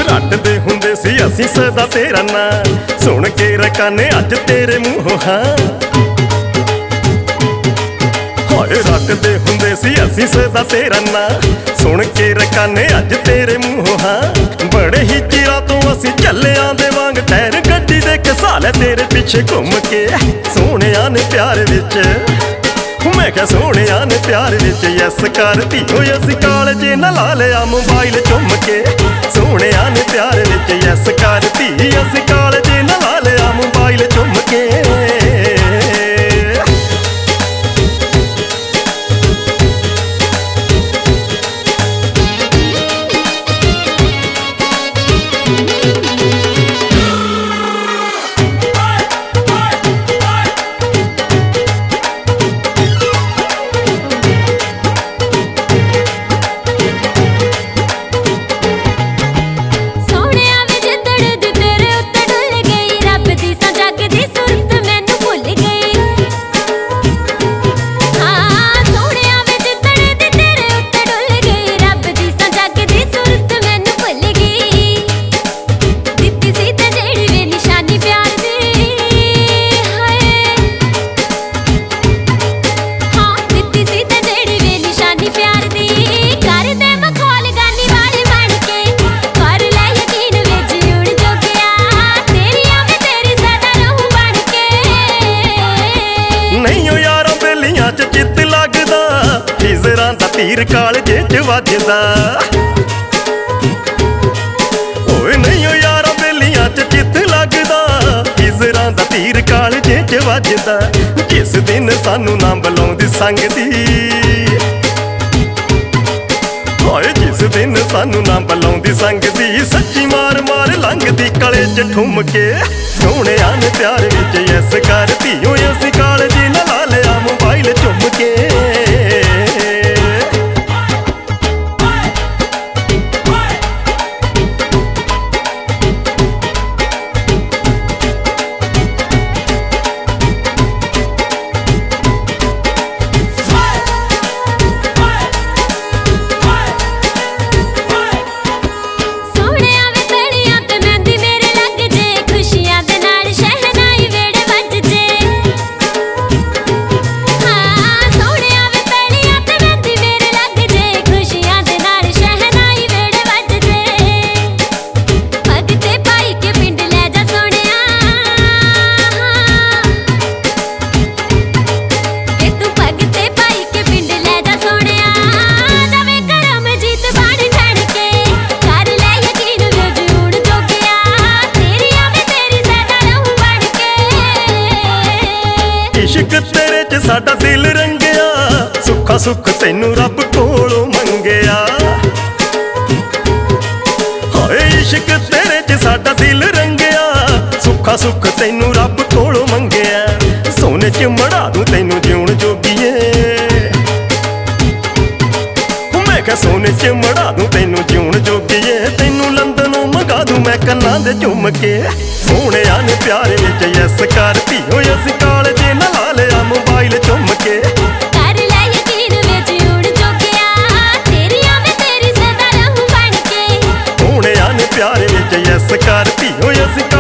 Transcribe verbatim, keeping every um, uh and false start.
रटदे हुंदे सी असीं सदा तेरा नां, सुन के रकाने अज तेरे मूंहों हां। हाय रटदे हुंदे सी असीं सदा तेरा नां, सुन के रकाने अज तेरे मूंहों हां। बड़े ही चिरां तों असीं चलियां दे वांग टैर गड्डी दे घसा लै तेरे पिछे घुम के। सोहणिया ने प्यार विच मैं क्या सोहणिया ने प्यार विच यस कर धीओ असीं कालजे न ला लिया मोबाइल चुम के। सोहणिया ने प्यार विच यस कर धी असीं कालजे न ला लिया मोबाइल चुम के। तीर कालजे च वजदा ओए नहीं ओ यारा बेलियां च चित लगदा। हिजरां दा तीर कालजे च वजदा। जिस दिन सानू ना बुलाउंदी संग दी, ओए जिस दिन सानू ना बुलाउंदी संग दी, सच्ची मार मार लंघदी गले च ठुम के। सोहणिया ने प्यार विच यस कर धीओ असीं कालजे न ला लिया मोबाइल चुम के। इश्क तेरे च साडा दिल रंगिया, सुखा सुख तैनू रब कोलों मंगिया। हाय इश्क तेरे च साडा दिल रंगिया, सुखा सुख तैनू रब कोलों मंगिया। सोने च मड़ा दूं तैनू जिउण जोगीए, मैं क्या सोने च मड़ा दूं तैनू जिउण जोगीए। तैनू लंदनों मंगा दूं मैं कन्नां दे झुम के। सोहणिया ने प्यार विच यस कर धीओ असीं कालजे न ला लिया मोबाइल चुम के। कर लै यकीन विच उड़ जोगिया, तेरियां मैं तेरी सदा रहूं बन के। सोहणिया ने प्यार विच यस कर धीओ असीं